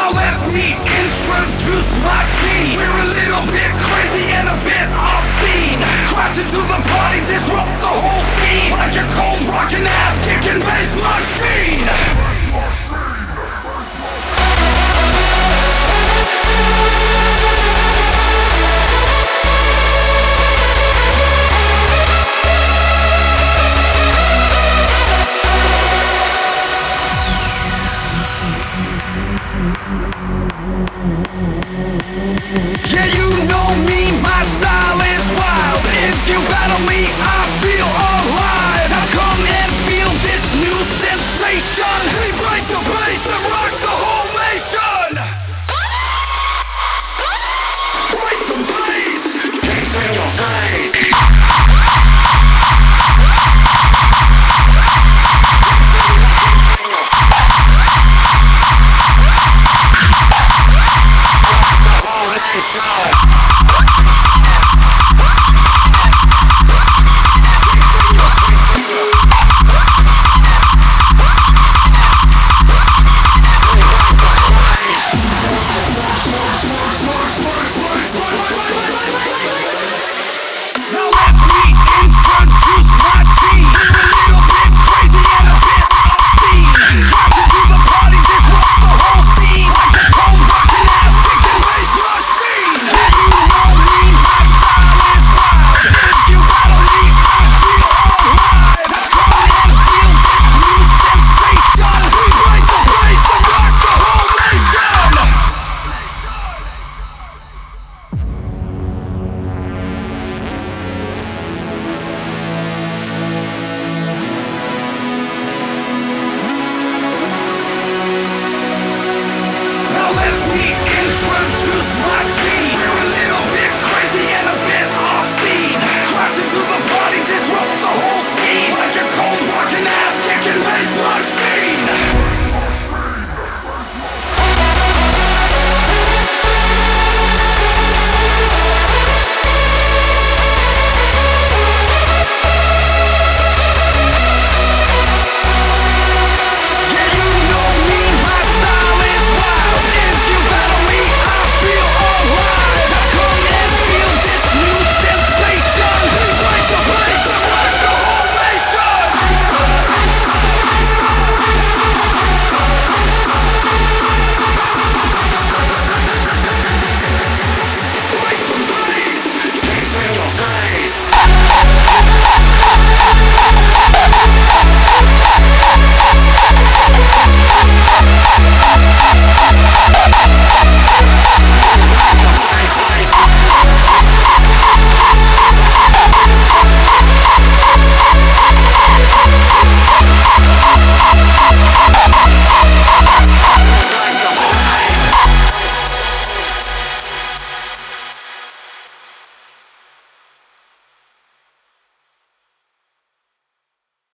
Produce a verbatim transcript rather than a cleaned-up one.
Now let me introduce my team. We're a little bit crazy and a bit obscene. Crashing through the party, disrupt the whole scene. Like a cold rockin' ass kicking bass machine. Yeah, you know me, my style is wild. If you battle me, I feel alive. Now come and feel this new sensation. We break the bass and rock.